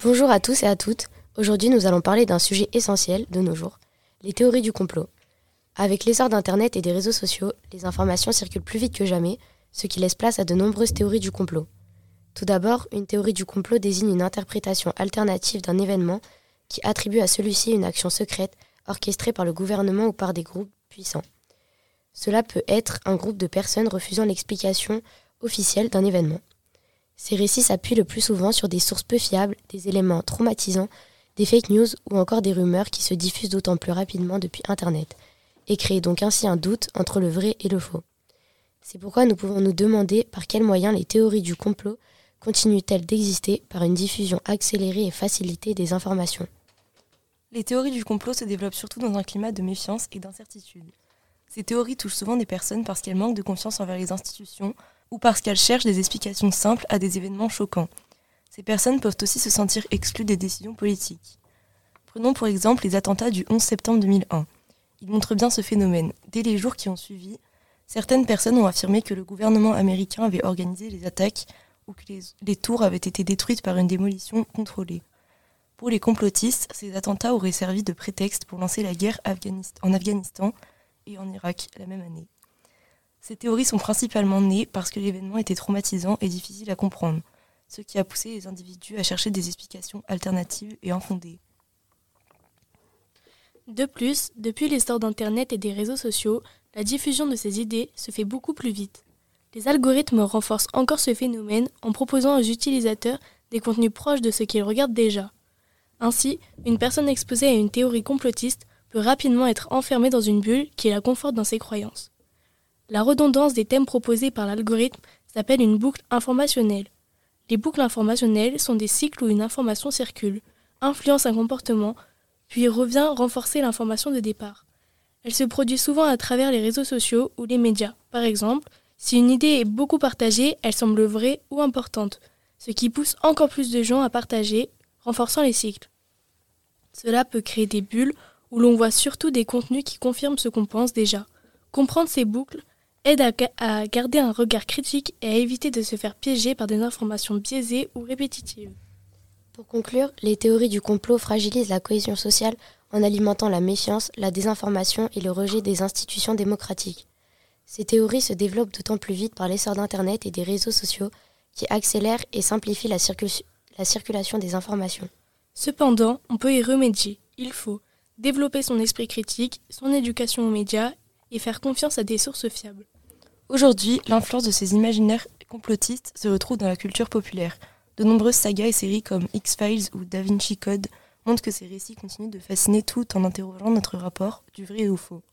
Bonjour à tous et à toutes. Aujourd'hui, nous allons parler d'un sujet essentiel de nos jours, les théories du complot. Avec l'essor d'Internet et des réseaux sociaux, les informations circulent plus vite que jamais, ce qui laisse place à de nombreuses théories du complot. Tout d'abord, une théorie du complot désigne une interprétation alternative d'un événement qui attribue à celui-ci une action secrète orchestrée par le gouvernement ou par des groupes puissants. Cela peut être un groupe de personnes refusant l'explication officielle d'un événement. Ces récits s'appuient le plus souvent sur des sources peu fiables, des éléments traumatisants, des fake news ou encore des rumeurs qui se diffusent d'autant plus rapidement depuis Internet, et créent donc ainsi un doute entre le vrai et le faux. C'est pourquoi nous pouvons nous demander par quels moyens les théories du complot continuent-elles d'exister par une diffusion accélérée et facilitée des informations. Les théories du complot se développent surtout dans un climat de méfiance et d'incertitude. Ces théories touchent souvent des personnes parce qu'elles manquent de confiance envers les institutions ou parce qu'elles cherchent des explications simples à des événements choquants. Ces personnes peuvent aussi se sentir exclues des décisions politiques. Prenons pour exemple les attentats du 11 septembre 2001. Ils montrent bien ce phénomène. Dès les jours qui ont suivi, certaines personnes ont affirmé que le gouvernement américain avait organisé les attaques ou que les tours avaient été détruites par une démolition contrôlée. Pour les complotistes, ces attentats auraient servi de prétexte pour lancer la guerre en Afghanistan et en Irak la même année. Ces théories sont principalement nées parce que l'événement était traumatisant et difficile à comprendre, ce qui a poussé les individus à chercher des explications alternatives et infondées. De plus, depuis l'essor d'Internet et des réseaux sociaux, la diffusion de ces idées se fait beaucoup plus vite. Les algorithmes renforcent encore ce phénomène en proposant aux utilisateurs des contenus proches de ce qu'ils regardent déjà. Ainsi, une personne exposée à une théorie complotiste peut rapidement être enfermée dans une bulle qui la conforte dans ses croyances. La redondance des thèmes proposés par l'algorithme s'appelle une boucle informationnelle. Les boucles informationnelles sont des cycles où une information circule, influence un comportement, puis revient renforcer l'information de départ. Elle se produit souvent à travers les réseaux sociaux ou les médias. Par exemple, si une idée est beaucoup partagée, elle semble vraie ou importante, ce qui pousse encore plus de gens à partager, renforçant les cycles. Cela peut créer des bulles où l'on voit surtout des contenus qui confirment ce qu'on pense déjà. Comprendre ces boucles aide à garder un regard critique et à éviter de se faire piéger par des informations biaisées ou répétitives. Pour conclure, les théories du complot fragilisent la cohésion sociale en alimentant la méfiance, la désinformation et le rejet des institutions démocratiques. Ces théories se développent d'autant plus vite par l'essor d'Internet et des réseaux sociaux qui accélèrent et simplifient la circulation des informations. Cependant, on peut y remédier. Il faut développer son esprit critique, son éducation aux médias et faire confiance à des sources fiables. Aujourd'hui, l'influence de ces imaginaires complotistes se retrouve dans la culture populaire. De nombreuses sagas et séries comme X-Files ou Da Vinci Code montrent que ces récits continuent de fasciner tout en interrogeant notre rapport du vrai au faux.